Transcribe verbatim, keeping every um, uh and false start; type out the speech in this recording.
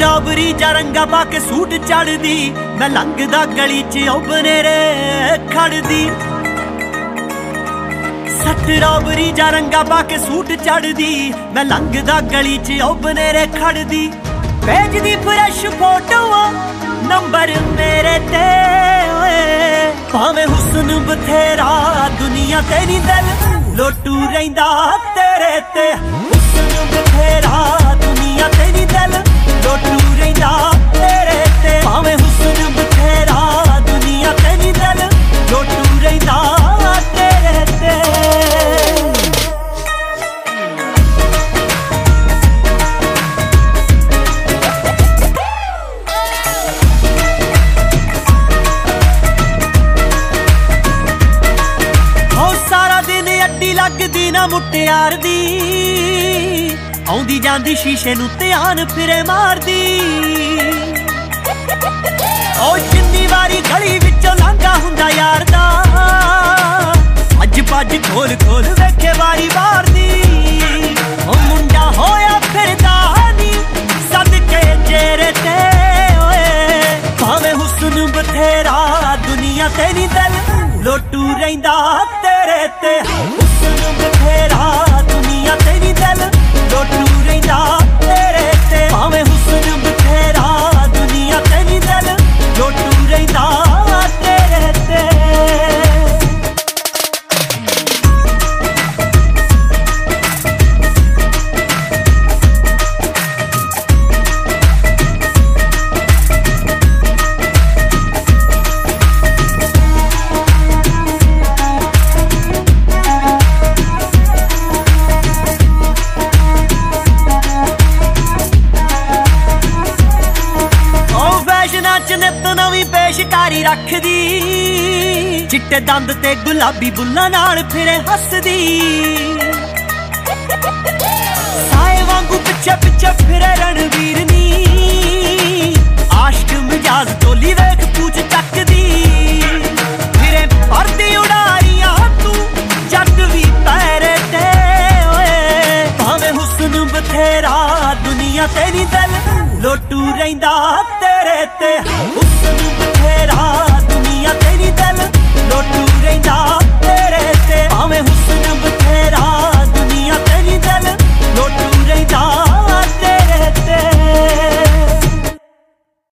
Strawberry जा रंगा पा के सूट चढ़दी, मैं लंघदा गली च ओ बनेरे खड़दी। स्ट्रॉबेरी जा रंगा पा के सूट चढ़दी, मैं लंघदा गली च ओ बनेरे खड़दी। भेजदी फ्रैश फोटो नंबर मेरे ते, भावें हुस्न बथेरा दुनिया तेरी दिल लोटू रहिंदा तेरे ते। हुस्न बथेरा दुनिया तेरी दिल लोटू रहिंदा तेरे ते। भावें हुस्न बथेरा दुनिया तेरी दिल लोटू रहिंदा तेरे ते। लगदी ना मुटियार दी, आउंदी जांदी शीशे नू ध्यान फिरे मारदी। ओ जिन्नी वारी गली विचों लांघा हुंदा यार दा, अज पज खोल खोल वेखे वारी बार दी। ओ मुंडा होया फिरदा नी सदके चेहरे ते, भावें हुस्न बथेरा दुनिया तेरी दिल लोटू रहिंदा तेरे ते। हुस्न बथेरा दुनिया तेरी दिल लोटू रहिंदा तेरे ते। भावें हुस्न बथेरा दुनिया तेरी दिल लोटू रहिंदा तेरे ते। नित नवीं पेशकारी रखदी, चिट्टे दंद ते गुलाबी बुल्लां नाल फिरे हसदी। साए वांगू पिछे पिछे फिरे रणवीर नी, आशिक मिजाज टोली वेख पूछ चकदी। फिरे परदी उड़ारियां तू जट भी पैरे ते, भावें हुस्न बथेरा दुनिया तेरी दिल लोटू रहिंदा तेरे ते। हुस्न बथेरा